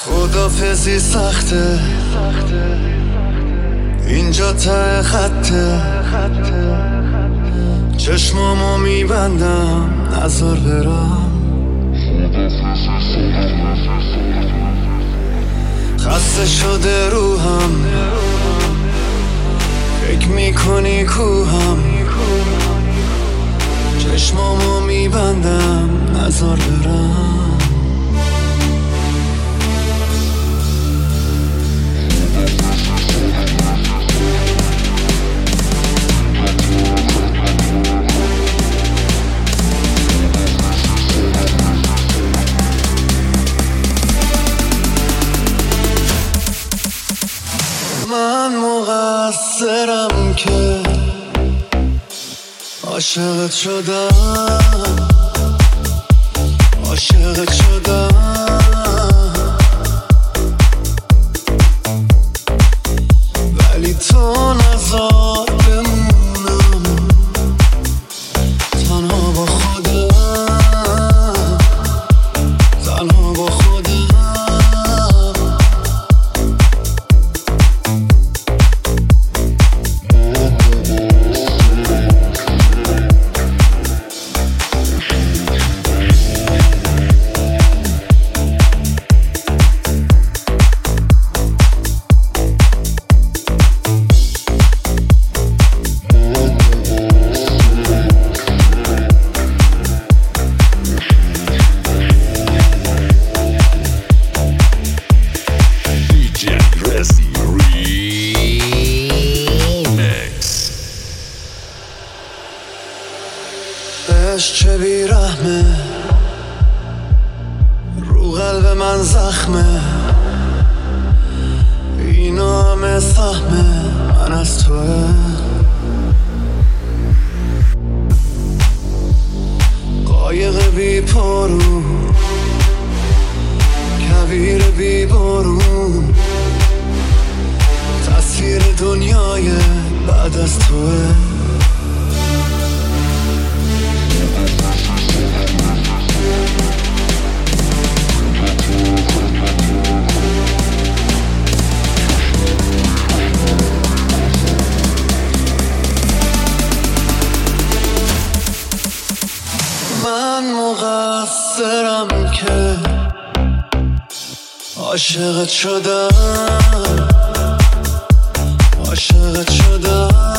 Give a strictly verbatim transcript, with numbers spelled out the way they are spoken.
خدافزی سخته اینجا ته خطه چشمامو میبندم نذار برم خسته شده روحم فکر میکنی کوهم چشمامو میبندم نذار برم من مقصرم که عاشقت شدم عاشقت شدم ولی تو نذار بمونم تنها با خودم تنها با خودم چه بیرحمه رو قلب من زخمه اینا همه سهمه من از توه قایق بی پارو کویر بی بارون تصویر دنیای بعد از توه من مقصرم که عاشقت شدم عاشقت شدم